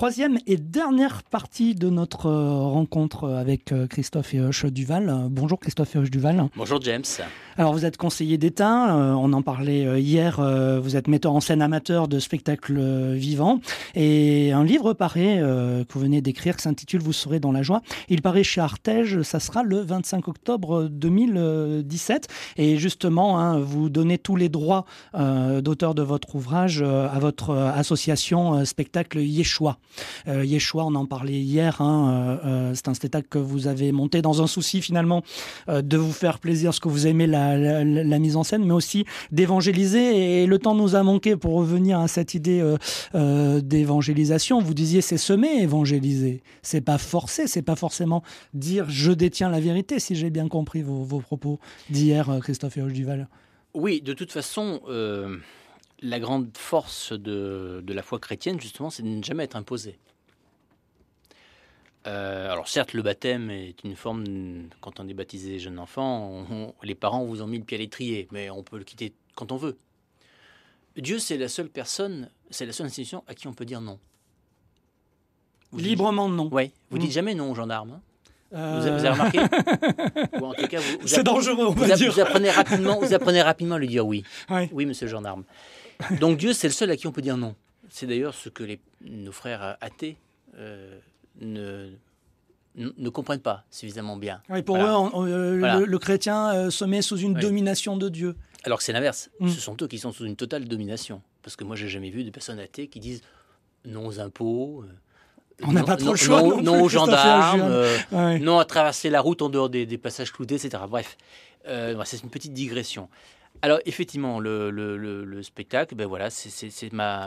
Troisième et dernière partie de notre rencontre avec Christophe et Huche Duval. Bonjour Christophe et Huche Duval. Bonjour James. Alors vous êtes conseiller d'État, on en parlait hier, vous êtes metteur en scène amateur de spectacles vivants et un livre paraît que vous venez d'écrire qui s'intitule « Vous serez dans la joie ». Il paraît chez Artege, ça sera le 25 octobre 2017 et justement vous donnez tous les droits d'auteur de votre ouvrage à votre association spectacle Yeshua. Yeshua, on en parlait hier, c'est un spectacle que vous avez monté dans un souci finalement de vous faire plaisir parce que vous aimez la mise en scène, mais aussi d'évangéliser. Et le temps nous a manqué pour revenir à cette idée d'évangélisation. Vous disiez c'est semer, évangéliser. C'est pas forcer, c'est pas forcément dire je détiens la vérité, si j'ai bien compris vos propos d'hier, Christophe et Huche Duval. Oui, de toute façon, la grande force de la foi chrétienne, justement, c'est de ne jamais être imposé. Alors certes, le baptême est une forme, quand on est baptisé jeune enfant, les parents vous ont mis le pied à l'étrier, mais on peut le quitter quand on veut. Dieu, c'est la seule personne, c'est la seule institution à qui on peut dire non. Librement non. Oui, vous dites jamais non aux gendarmes. Vous avez remarqué? Ou en tout cas, c'est dangereux, on va dire. Vous apprenez rapidement à lui dire oui. Oui, monsieur le gendarme. Donc Dieu, c'est le seul à qui on peut dire non. C'est d'ailleurs ce que nos frères athées ne comprennent pas suffisamment bien. Oui, pour eux, le chrétien se met sous une domination de Dieu. Alors que c'est l'inverse. Ce sont eux qui sont sous une totale domination. Parce que moi, j'ai jamais vu de personnes athées qui disent non aux impôts. On n'a pas trop le choix. Non aux gendarmes, non à traverser la route en dehors des passages cloutés, etc. Bref, c'est une petite digression. Alors effectivement, le spectacle, ben voilà, c'est ma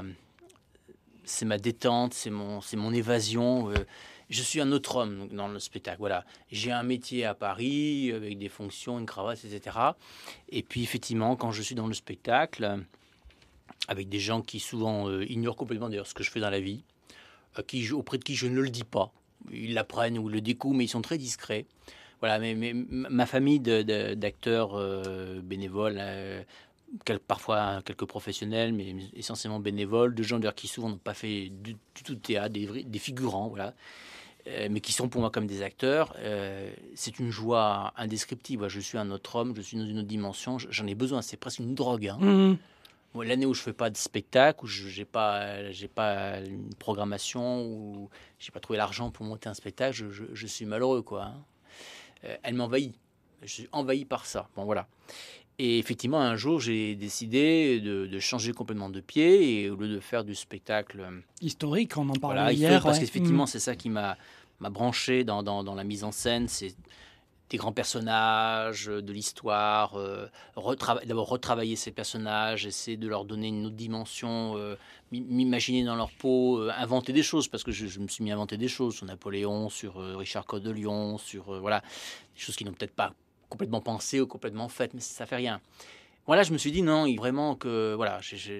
détente, c'est mon évasion. Je suis un autre homme dans le spectacle. Voilà, j'ai un métier à Paris avec des fonctions, une cravate, etc. Et puis effectivement, quand je suis dans le spectacle, avec des gens qui souvent ignorent complètement d'ailleurs ce que je fais dans la vie, auprès de qui je ne le dis pas. Ils l'apprennent ou le découvrent, mais ils sont très discrets. Voilà, mais ma famille d'acteurs bénévoles, parfois quelques professionnels, mais essentiellement bénévoles, de gens d'ailleurs qui souvent n'ont pas fait du tout de théâtre, des figurants, voilà, mais qui sont pour moi comme des acteurs. C'est une joie indescriptible. Je suis un autre homme, je suis dans une autre dimension, j'en ai besoin, c'est presque une drogue. L'année où je fais pas de spectacle, où j'ai pas une programmation, où j'ai pas trouvé l'argent pour monter un spectacle, je suis malheureux, quoi. Elle m'envahit. Je suis envahi par ça. Bon, voilà. Et effectivement, un jour, j'ai décidé de changer complètement de pied et au lieu de faire du spectacle historique, on en parlait hier, parce qu'effectivement, c'est ça qui m'a branché dans la mise en scène. C'est des grands personnages, de l'histoire, d'abord retravailler ces personnages, essayer de leur donner une autre dimension, m'imaginer dans leur peau, inventer des choses, parce que je me suis mis à inventer des choses sur Napoléon, sur Richard Coeur de Lion, sur des choses qui n'ont peut-être pas complètement pensées ou complètement faites, mais ça fait rien. Voilà, je me suis dit non, vraiment que voilà,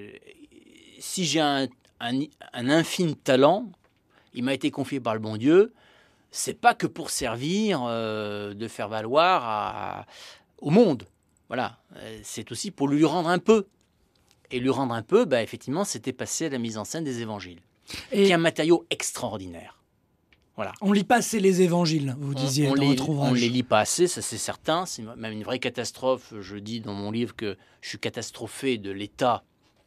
si j'ai un infime talent, il m'a été confié par le bon Dieu. C'est pas que pour servir, de faire valoir au monde. Voilà, c'est aussi pour lui rendre un peu. Et lui rendre un peu, effectivement, c'était passer à la mise en scène des évangiles, qui est un matériau extraordinaire. Voilà. On lit pas assez les évangiles, vous disiez dans votre ouvrage. On les lit pas assez, ça c'est certain. C'est même une vraie catastrophe. Je dis dans mon livre que je suis catastrophé de l'état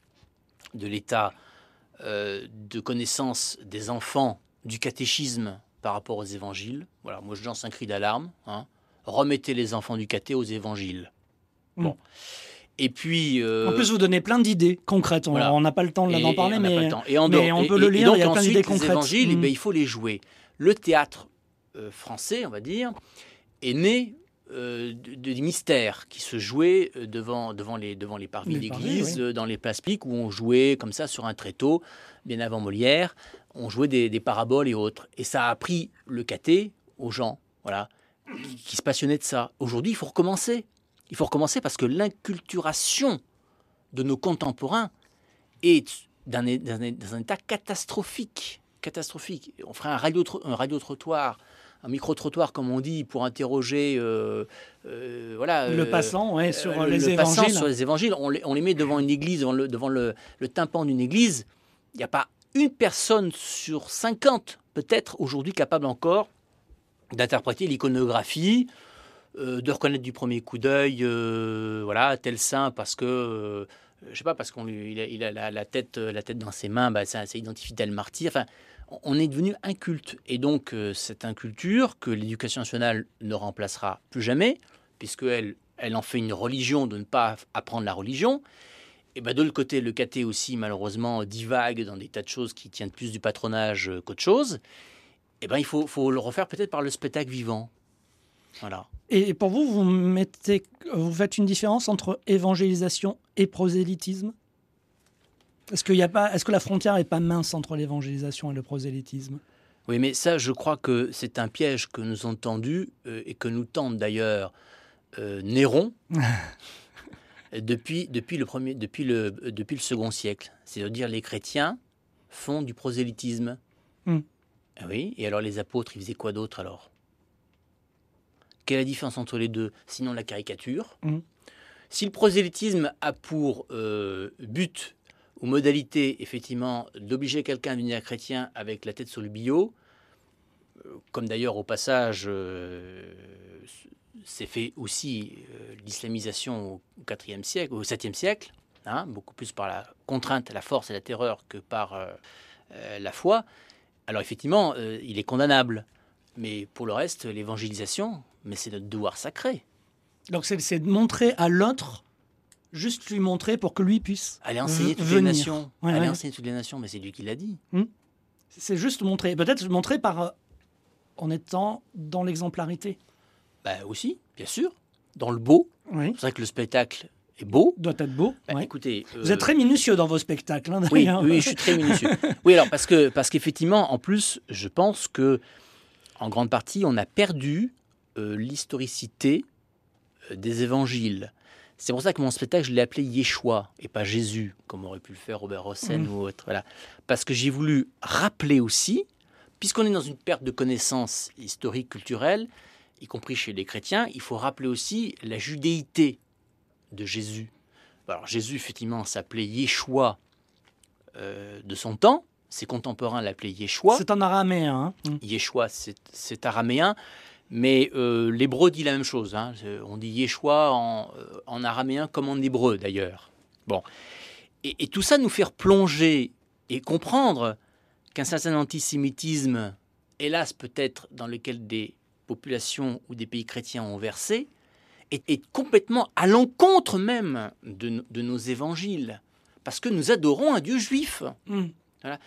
de connaissance des enfants du catéchisme par rapport aux évangiles. Voilà, moi je lance un cri d'alarme. Remettez les enfants du caté aux évangiles. Bon. Et puis, en plus, vous donnez plein d'idées concrètes. Voilà. On n'a pas le temps d'en parler, mais on peut le lire. Donc, il y a plein d'idées concrètes. Les évangiles, il faut les jouer. Le théâtre français, on va dire, est né des mystères qui se jouaient devant les parvis d'église, dans les places publiques, où on jouait comme ça sur un tréteau, bien avant Molière. On jouait des paraboles et autres. Et ça a appris le caté aux gens, voilà, qui se passionnaient de ça. Aujourd'hui, il faut recommencer. Il faut recommencer parce que l'inculturation de nos contemporains est dans un état catastrophique. On ferait un radio-trottoir, un micro-trottoir, comme on dit, pour interroger le passant sur les évangiles. Sur les évangiles. On les met devant une église, devant le tympan d'une église. Il n'y a pas une personne sur 50, peut-être aujourd'hui capable encore d'interpréter l'iconographie, de reconnaître du premier coup d'œil, voilà, tel saint parce que, je sais pas, parce qu'il a la tête dans ses mains, ça identifie tel martyr. Enfin, on est devenu inculte. Et donc, cette inculture que l'éducation nationale ne remplacera plus jamais, puisqu'elle en fait une religion de ne pas apprendre la religion. Et de l'autre côté, le caté aussi, malheureusement, divague dans des tas de choses qui tiennent plus du patronage qu'autre chose. Il faut le refaire peut-être par le spectacle vivant. Voilà. Et pour vous, vous faites une différence entre évangélisation et prosélytisme ? Est-ce que la frontière n'est pas mince entre l'évangélisation et le prosélytisme ? Oui, mais ça, je crois que c'est un piège que nous avons tendu et que nous tente d'ailleurs Néron depuis le second siècle. C'est-à-dire les chrétiens font du prosélytisme. Ah oui, et alors les apôtres, ils faisaient quoi d'autre alors ? Quelle est la différence entre les deux ? Sinon la caricature. Si le prosélytisme a pour but ou modalité, effectivement, d'obliger quelqu'un à devenir chrétien avec la tête sur le billot, comme d'ailleurs au passage c'est fait aussi l'islamisation au IVe siècle, au 7e siècle, beaucoup plus par la contrainte, la force et la terreur que par la foi. Alors effectivement, il est condamnable. Mais pour le reste, l'évangélisation, c'est notre devoir sacré. Donc c'est de montrer à l'autre, juste lui montrer pour que lui puisse aller enseigner toutes les nations. Enseigner toutes les nations, mais c'est lui qui l'a dit. C'est juste montrer. Peut-être montrer en étant dans l'exemplarité. Aussi, bien sûr. Dans le beau. Oui. C'est vrai que le spectacle est beau. Doit être beau. Écoutez, vous êtes très minutieux dans vos spectacles. Oui, je suis très minutieux. Oui, alors parce qu'effectivement, en plus, je pense que en grande partie, on a perdu l'historicité des évangiles. C'est pour ça que mon spectacle, je l'ai appelé Yeshua et pas Jésus, comme aurait pu le faire Robert Hossein ou autre. Voilà. Parce que j'ai voulu rappeler aussi, puisqu'on est dans une perte de connaissances historiques, culturelles, y compris chez les chrétiens, il faut rappeler aussi la judéité de Jésus. Alors Jésus, effectivement, s'appelait Yeshua de son temps. Ses contemporains l'appelaient Yeshua. C'est en araméen. Yeshua, c'est araméen. Mais l'hébreu dit la même chose. On dit Yeshua en araméen comme en hébreu, d'ailleurs. Bon. Et tout ça nous fait plonger et comprendre qu'un certain antisémitisme, hélas peut-être dans lequel des populations ou des pays chrétiens ont versé, est complètement à l'encontre même de nos évangiles. Parce que nous adorons un Dieu juif. Voilà.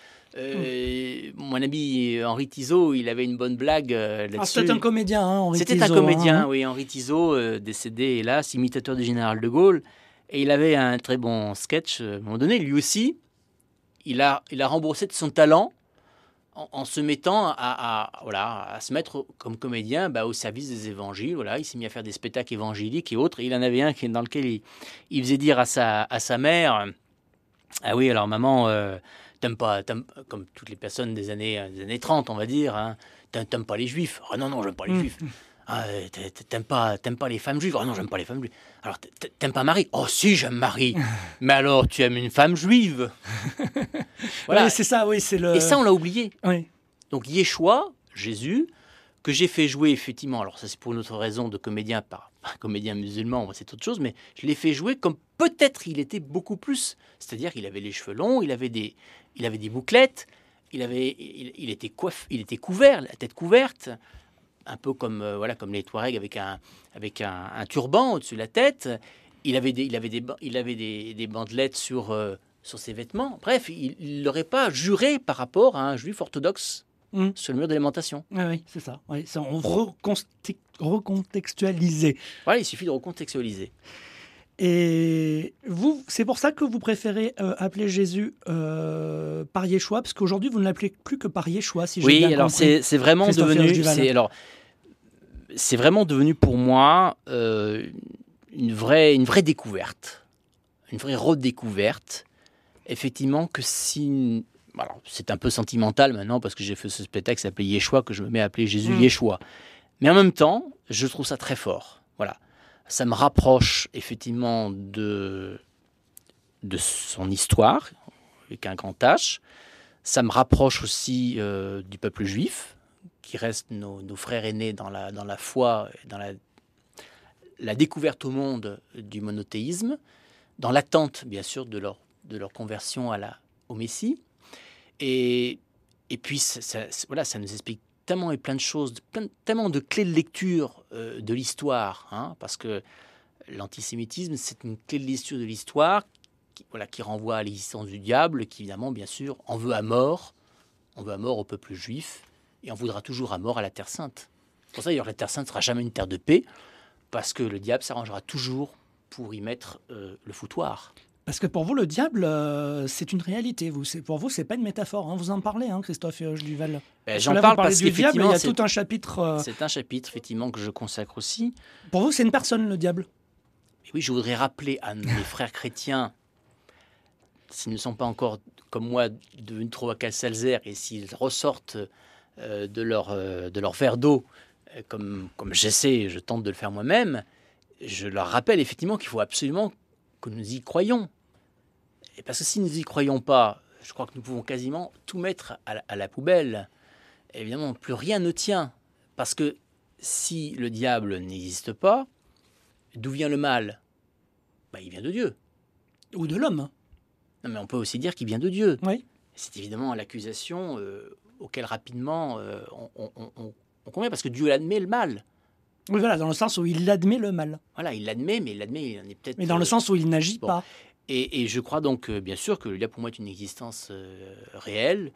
Mon ami Henri Tizot, il avait une bonne blague là-dessus. C'était un comédien, Henri Tizot. C'était un comédien, oui, Henri Tizot, décédé, hélas, imitateur du général de Gaulle. Et il avait un très bon sketch. À un moment donné, lui aussi, il a remboursé de son talent en se mettant à se mettre comme comédien au service des évangiles. Voilà, il s'est mis à faire des spectacles évangéliques et autres. Et il en avait un dans lequel il faisait dire à sa mère, ah oui, alors maman, t'aimes pas, comme toutes les personnes des années 30, on va dire, t'aimes pas les juifs. Ah non, j'aime pas les juifs. Ah, t'aimes pas les femmes juives. Ah non, j'aime pas les femmes juives. Alors, t'aimes pas Marie. Oh si, j'aime Marie. Mais alors, tu aimes une femme juive. Voilà. Oui, c'est ça, oui, c'est le... Et ça, on l'a oublié. Oui. Donc, Yeshua, Jésus, que j'ai fait jouer, effectivement, alors ça c'est pour une autre raison de comédien, pas un comédien musulman, c'est autre chose, mais je l'ai fait jouer comme peut-être il était beaucoup plus. C'est-à-dire qu'il avait les cheveux longs, il avait des bouclettes, il était couvert, la tête couverte, un peu comme les Touaregs avec un turban au-dessus de la tête. Il avait des bandelettes sur ses vêtements. Bref, il n'aurait pas juré par rapport à un juif orthodoxe sur le mur de l'alimentation. Oui, c'est ça. Oui, ça on recontextualisé. Voilà, il suffit de recontextualiser. Et vous, c'est pour ça que vous préférez appeler Jésus par Yeshua, parce qu'aujourd'hui vous ne l'appelez plus que par Yeshua, si j'ai bien compris. Oui, alors c'est vraiment devenu, c'est vraiment devenu pour moi une vraie découverte, une vraie redécouverte. Effectivement, que si, alors c'est un peu sentimental maintenant parce que j'ai fait ce spectacle qui s'appelait Yeshua, que je me mets à appeler Jésus Yeshua. Mais en même temps, je trouve ça très fort. Voilà. Ça me rapproche effectivement de son histoire, avec un grand H, Ça me rapproche aussi du peuple juif, qui reste nos frères aînés dans la foi, dans la découverte au monde du monothéisme, dans l'attente, bien sûr, de leur conversion au Messie. Et puis, ça nous explique tellement et plein de choses, tellement de clés de lecture de l'histoire, hein, parce que l'antisémitisme, c'est une clé de lecture de l'histoire qui renvoie à l'existence du diable, qui évidemment, bien sûr, en veut à mort. On veut à mort au peuple juif, et on voudra toujours à mort à la Terre Sainte. Pour ça, d'ailleurs, la Terre Sainte ne sera jamais une terre de paix, parce que le diable s'arrangera toujours pour y mettre le foutoir. Parce que pour vous, le diable, c'est une réalité. Pour vous, c'est pas une métaphore. Hein. Vous en parlez, hein, Christophe Duval. J'en parle parce du diable. Il y a tout un chapitre. C'est un chapitre, effectivement, que je consacre aussi. Pour vous, c'est une personne, le diable. Et oui, je voudrais rappeler à mes frères chrétiens, s'ils ne sont pas encore, comme moi, devenus trop Calsalzer, et s'ils ressortent de leur verre d'eau, comme je tente de le faire moi-même, je leur rappelle effectivement qu'il faut absolument que nous y croyons. Et parce que si nous n'y croyons pas, je crois que nous pouvons quasiment tout mettre à la poubelle. Et évidemment, plus rien ne tient. Parce que si le diable n'existe pas, d'où vient le mal ? Il vient de Dieu. Ou de l'homme. Non, mais on peut aussi dire qu'il vient de Dieu. Oui. C'est évidemment l'accusation auquel rapidement on convient, parce que Dieu admet le mal. Oui, voilà, dans le sens où il admet le mal. Voilà, il l'admet, mais il en est peut-être... Mais dans le sens où il n'agit pas. Et je crois donc, bien sûr, que le diable, pour moi, est une existence réelle.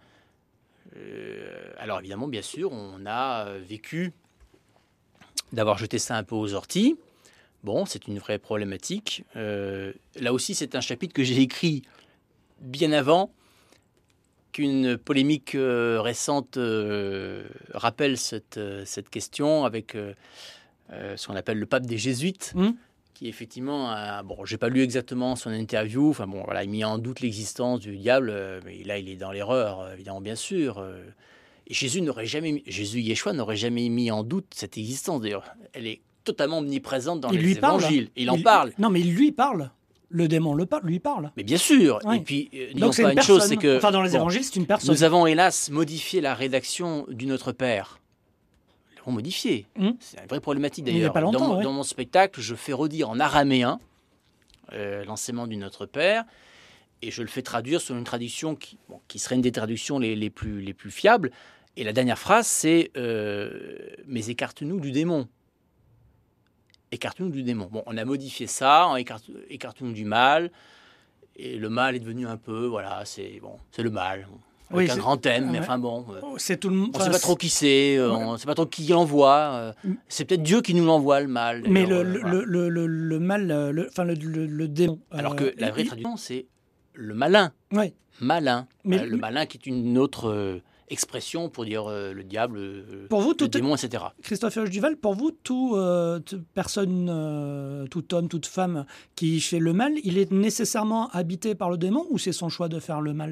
Alors, évidemment, bien sûr, on a vécu d'avoir jeté ça un peu aux orties. Bon, c'est une vraie problématique. Là aussi, c'est un chapitre que j'ai écrit bien avant qu'une polémique récente rappelle cette question avec ce qu'on appelle le pape des Jésuites, qui effectivement, j'ai pas lu exactement son interview, il a mis en doute l'existence du diable, mais là il est dans l'erreur, évidemment, bien sûr. Et Yeshua n'aurait jamais mis en doute cette existence, d'ailleurs. Elle est totalement omniprésente dans les évangiles. Il en parle. Non, mais il lui parle. Le démon lui parle. Mais bien sûr. Oui. Et puis, donc c'est une chose, c'est que... Enfin, dans les évangiles, c'est une personne. Nous avons, hélas, modifié la rédaction du Notre Père. Nous l'avons modifié. C'est une vraie problématique, d'ailleurs. Il n'y a pas longtemps, dans mon spectacle, je fais redire en araméen l'enseignement du Notre Père, et je le fais traduire sur une traduction qui serait une des traductions les plus fiables. Et la dernière phrase, c'est « Mais écarte-nous du démon ». Écarte-nous du démon. Bon, on a modifié ça, écarte-nous du mal, et le mal est devenu un peu, c'est le mal, avec un grand thème, mais c'est tout le monde. On ne sait pas trop qui c'est, on ne sait pas trop qui l'envoie, c'est peut-être Dieu qui nous l'envoie, le mal. Mais le mal, le démon. Alors que la vraie traduction, c'est le malin. Oui. Malin. Le malin qui est une autre... expression pour dire le diable, pour vous, le démon, etc. Christophe Duval, pour vous, toute personne, tout homme, toute femme qui fait le mal, il est nécessairement habité par le démon ou c'est son choix de faire le mal ?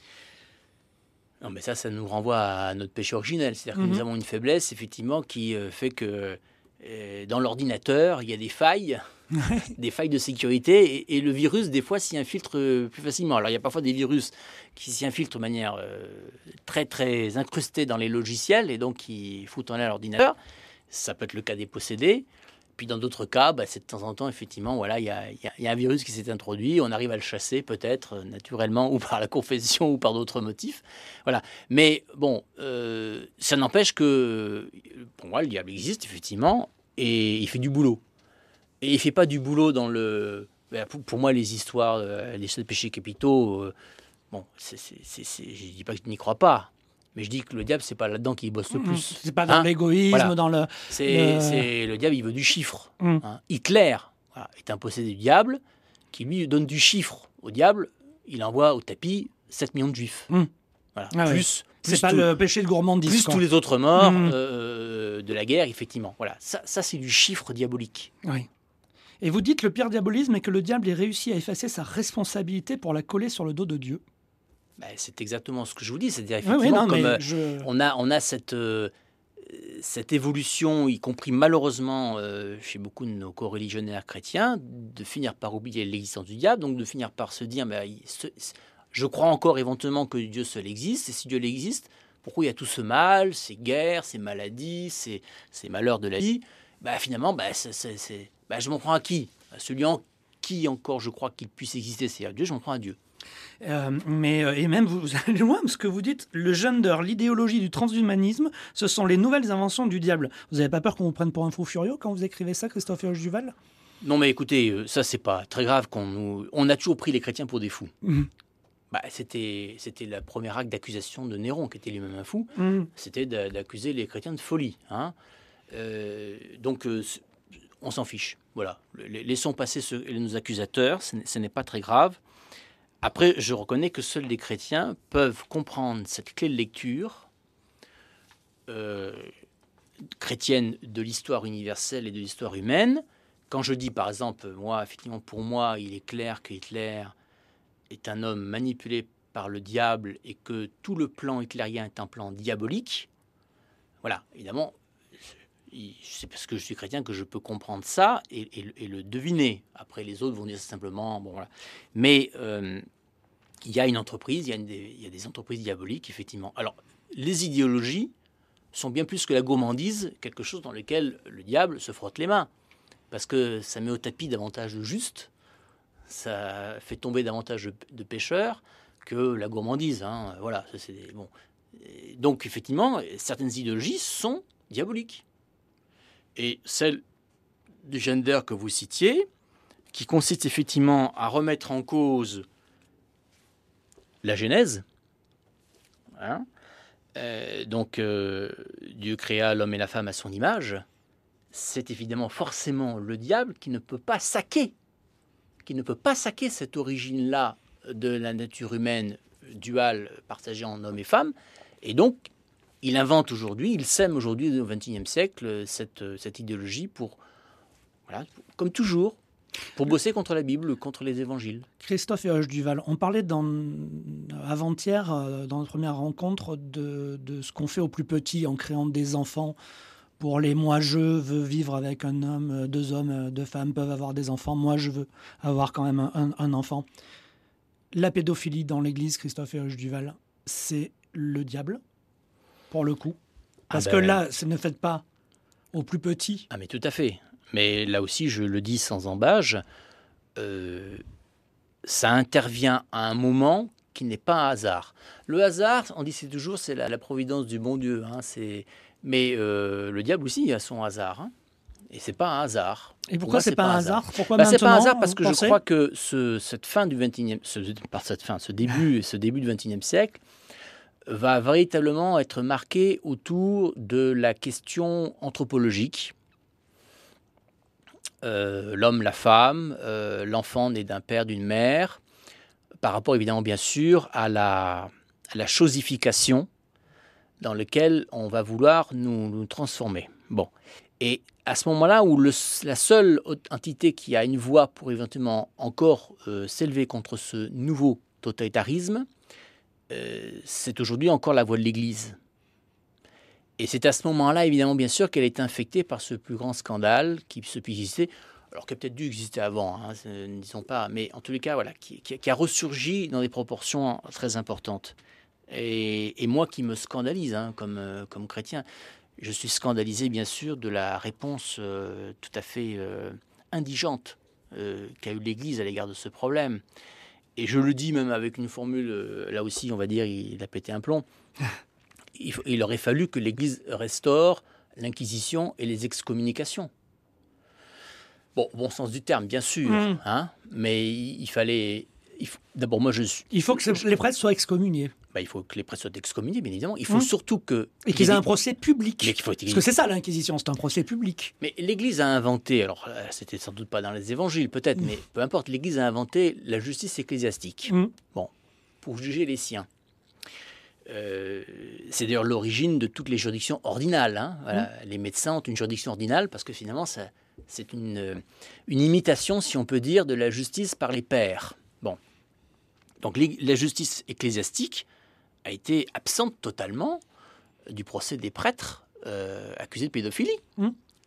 Non, mais ça nous renvoie à notre péché originel. C'est-à-dire que nous avons une faiblesse, effectivement, qui fait que dans l'ordinateur, il y a des failles. Des failles de sécurité et le virus des fois s'y infiltre plus facilement. Alors il y a parfois des virus qui s'y infiltrent de manière très très incrustée dans les logiciels et donc qui foutent en l'air l'ordinateur. Ça peut être le cas des possédés. Puis dans d'autres cas, c'est de temps en temps effectivement il y a un virus qui s'est introduit. On arrive à le chasser peut-être naturellement ou par la confession ou par d'autres motifs. Voilà. Mais bon, ça n'empêche que pour moi le diable existe effectivement et il fait du boulot. Et il ne fait pas du boulot dans le... Pour moi, les histoires, les 7 péchés capitaux, je ne dis pas que je n'y crois pas, mais je dis que le diable, ce n'est pas là-dedans qu'il bosse le plus. C'est pas dans l'égoïsme, voilà. dans le... Le diable, il veut du chiffre. Hitler est un possédé du diable qui, lui, donne du chiffre au diable. Il envoie au tapis 7 millions de juifs. Voilà. Plus c'est pas le péché de gourmandise. Plus tous les autres morts de la guerre, effectivement. Voilà. Ça, c'est du chiffre diabolique. Oui. Et vous dites le pire diabolisme est que le diable ait réussi à effacer sa responsabilité pour la coller sur le dos de Dieu. C'est exactement ce que je vous dis. C'est-à-dire, effectivement, on a cette évolution, y compris malheureusement chez beaucoup de nos co-religionnaires chrétiens, de finir par oublier l'existence du diable, donc de finir par se dire Je crois encore éventuellement que Dieu seul existe. Et si Dieu existe, pourquoi il y a tout ce mal, ces guerres, ces maladies, ces malheurs de la vie? Finalement, je m'en prends à qui? À celui en qui encore je crois qu'il puisse exister, c'est à Dieu, je m'en prends à Dieu. Et même, vous allez loin, parce que vous dites, le gender, l'idéologie du transhumanisme, ce sont les nouvelles inventions du diable. Vous n'avez pas peur qu'on vous prenne pour un fou furieux quand vous écrivez ça, Christophe Duval? Non, mais écoutez, ça, c'est pas très grave. On a toujours pris les chrétiens pour des fous. C'était le premier acte d'accusation de Néron, qui était lui-même un fou. C'était d'accuser les chrétiens de folie. Hein. Donc, on s'en fiche. Voilà. Laissons passer nos accusateurs, ce n'est pas très grave. Après, je reconnais que seuls les chrétiens peuvent comprendre cette clé de lecture chrétienne de l'histoire universelle et de l'histoire humaine. Quand je dis, par exemple, effectivement, pour moi, il est clair que Hitler est un homme manipulé par le diable et que tout le plan hitlérien est un plan diabolique, voilà, évidemment, c'est parce que je suis chrétien que je peux comprendre ça et le deviner. Après, les autres vont dire simplement, bon, voilà. Mais il y a une entreprise, il y a des entreprises diaboliques, effectivement. Alors, les idéologies sont bien plus que la gourmandise, quelque chose dans lequel le diable se frotte les mains. Parce que ça met au tapis davantage de justes, ça fait tomber davantage de pécheurs que la gourmandise. Hein. Voilà, bon. Donc, effectivement, certaines idéologies sont diaboliques. Et celle du gender que vous citiez, qui consiste effectivement à remettre en cause la Genèse. Hein, Dieu créa l'homme et la femme à son image. C'est évidemment forcément le diable qui ne peut pas saquer cette origine-là de la nature humaine duale partagée en homme et femme. Et donc, il invente aujourd'hui, il sème aujourd'hui au XXIe siècle cette idéologie voilà, comme toujours, pour bosser contre la Bible, contre les évangiles. Christophe Duval, on parlait avant-hier, dans notre première rencontre, de ce qu'on fait aux plus petits en créant des enfants. Pour les « moi je veux vivre avec un homme », 2 hommes, 2 femmes peuvent avoir des enfants, moi je veux avoir quand même un enfant. La pédophilie dans l'Église, Christophe Duval, c'est le diable, pour le coup. Parce que là, ne faites pas aux plus petits. Ah mais tout à fait. Mais là aussi, je le dis sans embâche, ça intervient à un moment qui n'est pas un hasard. Le hasard, on dit c'est toujours, c'est la providence du bon Dieu. Hein, mais le diable aussi a son hasard. Hein, et c'est pas un hasard. Et pourquoi c'est pas un hasard? Pourquoi c'est pas un hasard parce que je crois que cette fin du 21e, ce début du 21e siècle va véritablement être marqué autour de la question anthropologique. L'homme, la femme, l'enfant né d'un père, d'une mère, par rapport évidemment bien sûr à la chosification dans laquelle on va vouloir nous transformer. Bon. Et à ce moment-là où la seule entité qui a une voix pour éventuellement encore s'élever contre ce nouveau totalitarisme, c'est aujourd'hui encore la voix de l'Église. Et c'est à ce moment-là, évidemment, bien sûr, qu'elle est infectée par ce plus grand scandale qui se peut exister, alors qui a peut-être dû exister avant, hein, ne disons pas, mais en tous les cas, voilà, qui a ressurgi dans des proportions très importantes. Et moi qui me scandalise, hein, comme chrétien, je suis scandalisé, bien sûr, de la réponse tout à fait indigente qu'a eu l'Église à l'égard de ce problème. Et je le dis même avec une formule, là aussi, on va dire, il a pété un plomb. Il aurait fallu que l'Église restaure l'Inquisition et les excommunications. Bon sens du terme, bien sûr, hein, mais il d'abord, moi, il faut que les prêtres soient excommuniés. Il faut que les prêtres soient excommuniés, bien évidemment. Il faut surtout que... Et qu'ils aient un procès public. Parce que c'est ça, l'Inquisition, c'est un procès public. Mais l'Église a inventé, alors c'était sans doute pas dans les évangiles, peut-être, mais peu importe, l'Église a inventé la justice ecclésiastique. Bon, pour juger les siens. C'est d'ailleurs l'origine de toutes les juridictions ordinales. Hein. Voilà. Les médecins ont une juridiction ordinale parce que finalement, c'est une imitation, si on peut dire, de la justice par les pairs. Bon. Donc la justice ecclésiastique a été absente totalement du procès des prêtres accusés de pédophilie.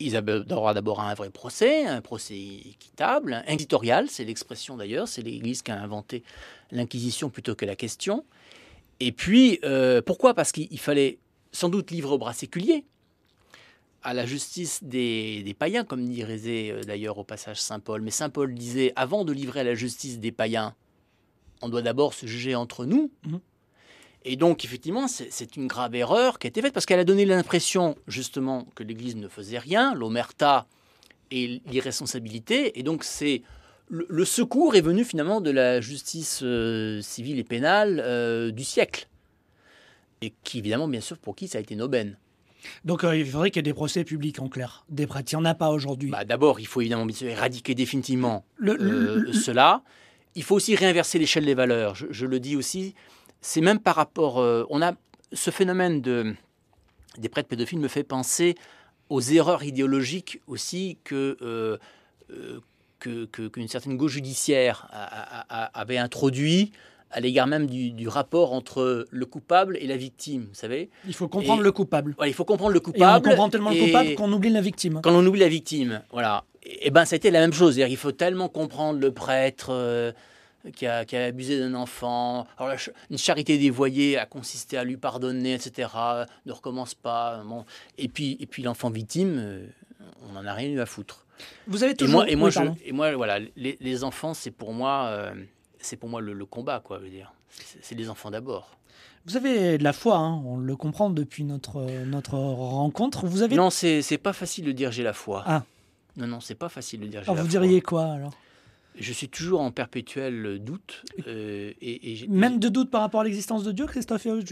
il aura d'abord un vrai procès, un procès équitable, inquisitorial, c'est l'expression d'ailleurs, c'est l'Église qui a inventé l'Inquisition plutôt que la question. Et puis, pourquoi ? Parce qu'il fallait sans doute livrer au bras séculier à la justice des païens, comme dirait d'ailleurs au passage saint Paul. Mais saint Paul disait, avant de livrer à la justice des païens, on doit d'abord se juger entre nous. Et donc, effectivement, c'est une grave erreur qui a été faite parce qu'elle a donné l'impression, justement, que l'Église ne faisait rien, l'omerta et l'irresponsabilité. Et donc, le secours est venu finalement de la justice civile et pénale du siècle. Et qui, évidemment, bien sûr, pour qui ça a été une aubaine. Donc, il faudrait qu'il y ait des procès publics, en clair. Des prêtres, il n'y en a pas aujourd'hui. D'abord, il faut évidemment bien sûr éradiquer définitivement cela. Il faut aussi réinverser l'échelle des valeurs. Je le dis aussi, c'est même par rapport... on a ce phénomène des prêtres pédophiles me fait penser aux erreurs idéologiques aussi qu'une certaine gauche judiciaire avait introduit à l'égard même du rapport entre le coupable et la victime, vous savez. Il faut comprendre le coupable. Voilà, il faut comprendre le coupable. Et on comprend tellement le coupable qu'on oublie la victime. Quand on oublie la victime, voilà. Et ben, ça a été la même chose. Il faut tellement comprendre le prêtre qui a abusé d'un enfant. Alors, une charité dévoyée a consisté à lui pardonner, etc. Ne recommence pas. Bon. Et puis l'enfant victime, on n'en a rien eu à foutre. Vous avez toujours... Et moi, voilà, les enfants, c'est pour moi... c'est pour moi le combat, quoi, je veux dire. C'est les enfants d'abord. Vous avez de la foi, hein, on le comprend depuis notre rencontre. Vous avez... Non, c'est pas facile de dire j'ai la foi. Ah. Non, c'est pas facile de dire j'ai alors la foi. Vous diriez quoi, alors ? Je suis toujours en perpétuel doute. Même de doute par rapport à l'existence de Dieu, Christophe Duval ?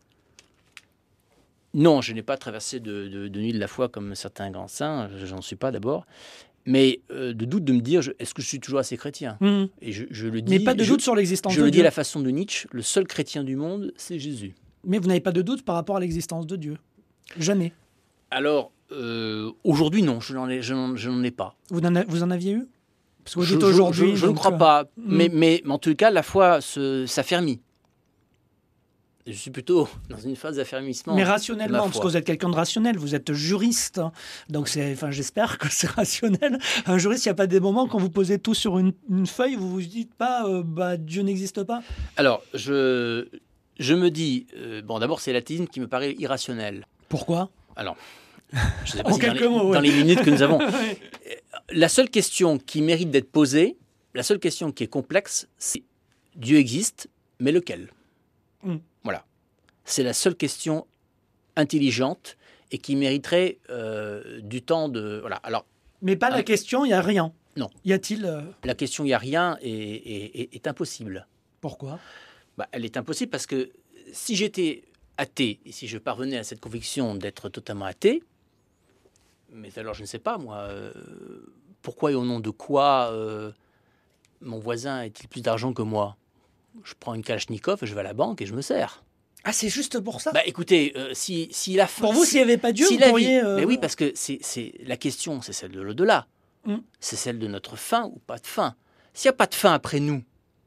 Non, je n'ai pas traversé de nuit de la foi comme certains grands saints, j'en suis pas d'abord. Mais de doute de me dire, est-ce que je suis toujours assez chrétien ? Et je le dis. Mais pas de doute sur l'existence de Dieu. Je le dis à la façon de Nietzsche, le seul chrétien du monde, c'est Jésus. Mais vous n'avez pas de doute par rapport à l'existence de Dieu ? Jamais. Alors, aujourd'hui, non, je n'en ai pas. Vous en aviez eu ? Parce que vous dites aujourd'hui. Je ne crois pas. Mais en tout cas, la foi s'affermit. Je suis plutôt dans une phase d'affermissement. Mais rationnellement, parce que vous êtes quelqu'un de rationnel, vous êtes juriste, hein, donc j'espère que c'est rationnel. Un juriste, il n'y a pas des moments quand vous posez tout sur une feuille, vous vous dites pas Dieu n'existe pas ? Alors, je me dis, d'abord c'est l'athéisme qui me paraît irrationnel. Pourquoi ? Alors, je ne sais pas si dans les minutes que nous avons. La seule question qui mérite d'être posée, la seule question qui est complexe, c'est Dieu existe, mais lequel ? Voilà. C'est la seule question intelligente et qui mériterait du temps de... Voilà. Alors, mais pas la question, il n'y a rien. Non. Y a-t-il... La question, il n'y a rien est impossible. Pourquoi ? Elle est impossible parce que si j'étais athée et si je parvenais à cette conviction d'être totalement athée, mais alors je ne sais pas, moi, pourquoi et au nom de quoi mon voisin a-t-il plus d'argent que moi ? Je prends une Kalachnikov, je vais à la banque et je me sers. Ah, c'est juste pour ça ? Écoutez, si la fin... Pour vous, s'il n'y avait pas Dieu, vous pourriez... Mais oui, parce que la question, c'est celle de l'au-delà. C'est celle de notre fin ou pas de fin. S'il n'y a pas de fin après nous,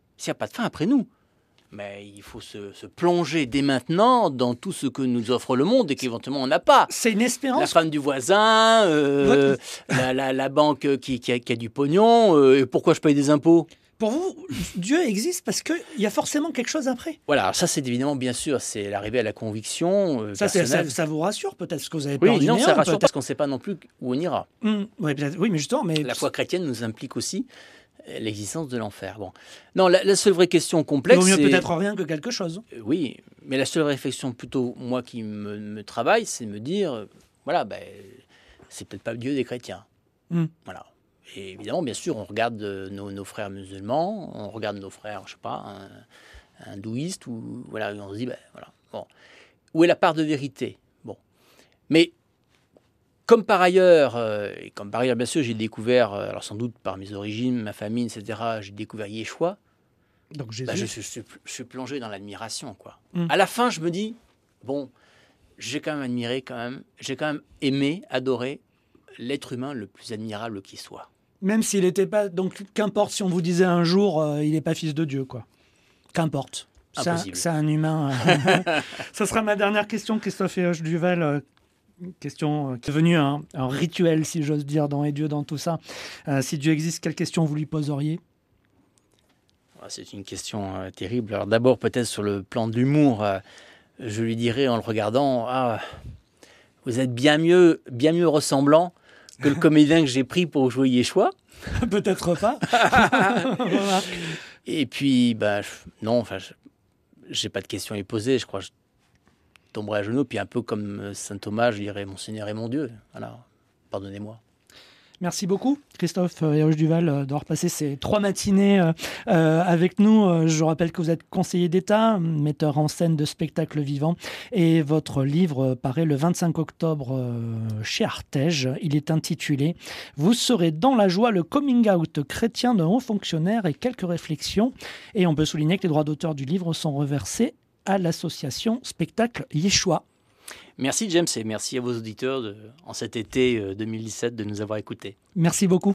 mais il faut se plonger dès maintenant dans tout ce que nous offre le monde et qu'éventuellement on n'a pas. C'est une espérance. La femme du voisin, la banque qui a du pognon, et pourquoi je paye des impôts ? Pour vous, Dieu existe parce qu'il y a forcément quelque chose après. Voilà, alors ça c'est évidemment, bien sûr, c'est l'arrivée à la conviction personnelle. Ça vous rassure peut-être, parce que vous avez peur du néant. Oui, ça rassure peut-être. parce qu'on ne sait pas non plus où on ira. Oui, mais justement... La foi chrétienne nous implique aussi l'existence de l'enfer. Bon. Non, la seule vraie question complexe, c'est... Il vaut mieux peut-être rien que quelque chose. Oui, mais la seule réflexion plutôt, moi, qui me travaille, c'est de me dire, c'est peut-être pas le Dieu des chrétiens. Voilà. Et évidemment, bien sûr, on regarde nos frères musulmans, on regarde nos frères, je sais pas, hindouistes, ou voilà, on se dit, voilà, bon, où est la part de vérité ? Bon, mais comme par ailleurs, bien sûr, j'ai découvert, alors sans doute par mes origines, ma famille, etc., j'ai découvert Yeshua. Donc Jésus. Je suis plongé dans l'admiration, quoi. À la fin, je me dis, bon, j'ai quand même admiré, j'ai quand même aimé, adoré l'être humain le plus admirable qui soit. Même s'il n'était pas... Donc, qu'importe si on vous disait un jour, il n'est pas fils de Dieu, quoi. Qu'importe. C'est un humain. Ça sera ma dernière question, Christophe Duval. Une question qui est devenue un rituel, si j'ose dire, dans Et Dieu dans tout ça. Si Dieu existe, quelle question vous lui poseriez ? C'est une question terrible. Alors d'abord, peut-être sur le plan de l'humour, je lui dirais en le regardant, vous êtes bien mieux ressemblant que le comédien que j'ai pris pour jouer Yeshua. Peut-être pas. Et puis, non, j'ai pas de questions à lui poser. Je crois que je tomberai à genoux, puis un peu comme saint Thomas, je dirais, mon Seigneur et mon Dieu. Voilà, pardonnez-moi. Merci beaucoup, Christophe Héroche-Duval, d'avoir passé ces 3 matinées avec nous. Je rappelle que vous êtes conseiller d'État, metteur en scène de spectacles vivants, et votre livre paraît le 25 octobre chez Artege. Il est intitulé « Vous serez dans la joie, le coming out chrétien d'un haut fonctionnaire et quelques réflexions ». Et on peut souligner que les droits d'auteur du livre sont reversés à l'association Spectacle Yeshua. Merci James et merci à vos auditeurs en cet été 2017 de nous avoir écoutés. Merci beaucoup.